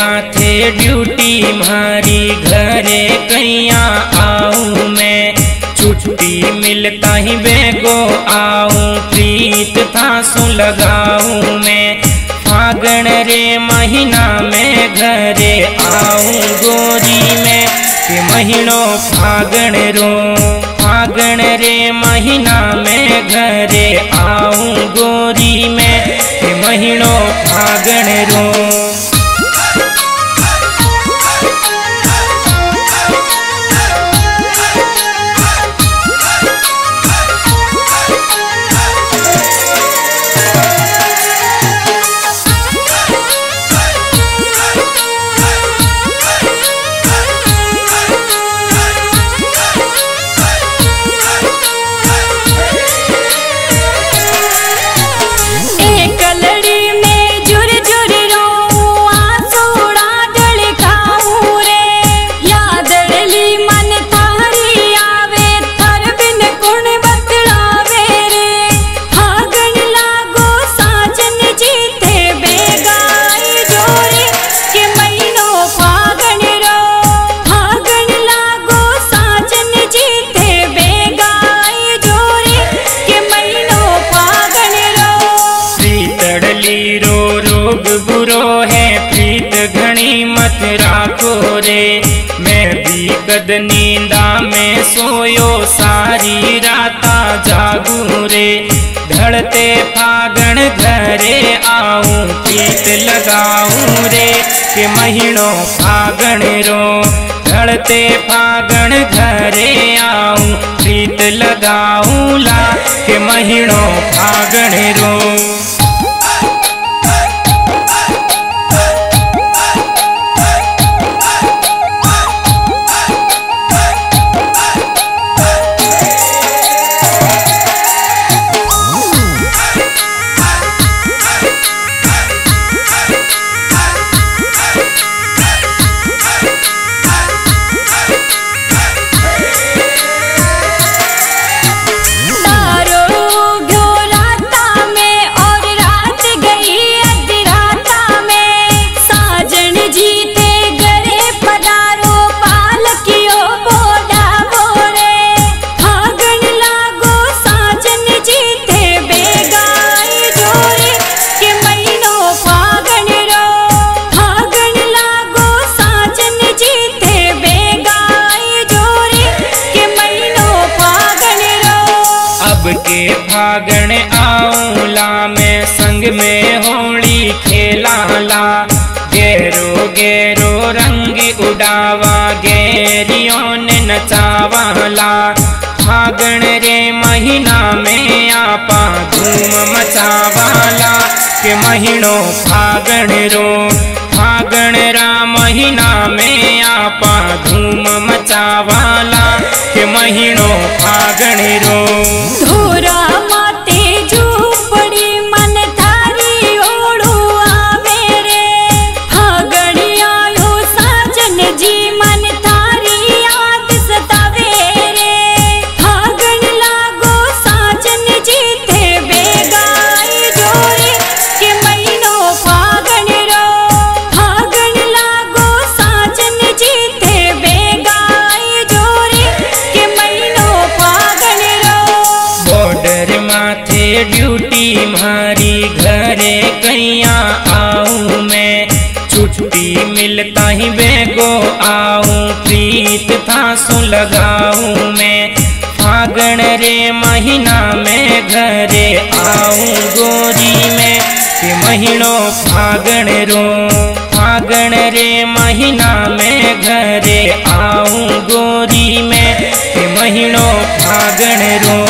माथे ड्यूटी मारी घरे कैया आऊँ मैं, छुट्टी मिलता ही बेगो आऊँ, प्रीत थासु लगाऊँ मैं। फागण रे महीना में घरे आऊँ गोरी में, के महीनो फागण रो। फागण रे महीना में घरे आऊँ गोरी में, के महीनो फागण रो। मत राखो रे, मैं भी कद नींदा में सोयो, सारी राता जागू रे। ढलते फागण घरे आऊँ, प्रीत लगाऊँ रे, के महीनो फागण रो। ढलते फागण घरे आऊँ, प्रीत लगाऊँ ला, के महीनो फागण रो। के फागण आऊला मैं, संग में होली खेला ला। गेरो गेरो रंग उड़ावा, गेरियों ने नचावाला। फागण रे महीना में आपा धूम मचावाला, के महीनो फागण रो। फागण रा महीना में आपा धूम मचावाला, के महीनो फागण रो। धोरा माते झूपड़ी मन थारी ओढ़ू आवे रे, फागण आयो साजन जी मन थारी याद सतावे रे। फागण लागो साजन जी थे बेगाई जोरे, के महीनो फागण रो। फागण लागो साजन जी थे बेगाई जोरे, के महीनो फागण रो। बॉर्डर माथे ड्यूटी मारी घरे कैया आऊँ मैं, छुट्टी मिलता ही बेगो आऊँ, प्रीत थासु लगाऊँ मैं। फागण रे महीना में घरे आऊँ गोरी में, के महीनो फागण रो। फागण रे महीना में घरे आऊँ गोरी में, के महीनो फागण रो।